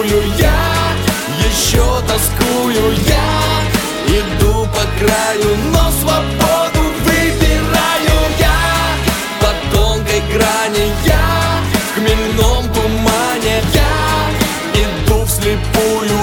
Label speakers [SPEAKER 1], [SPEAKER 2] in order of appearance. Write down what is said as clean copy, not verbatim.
[SPEAKER 1] тоскую я, еще тоскую я. Иду по краю, но свободу выбираю я. По тонкой грани я, в хмельном тумане я. Иду вслепую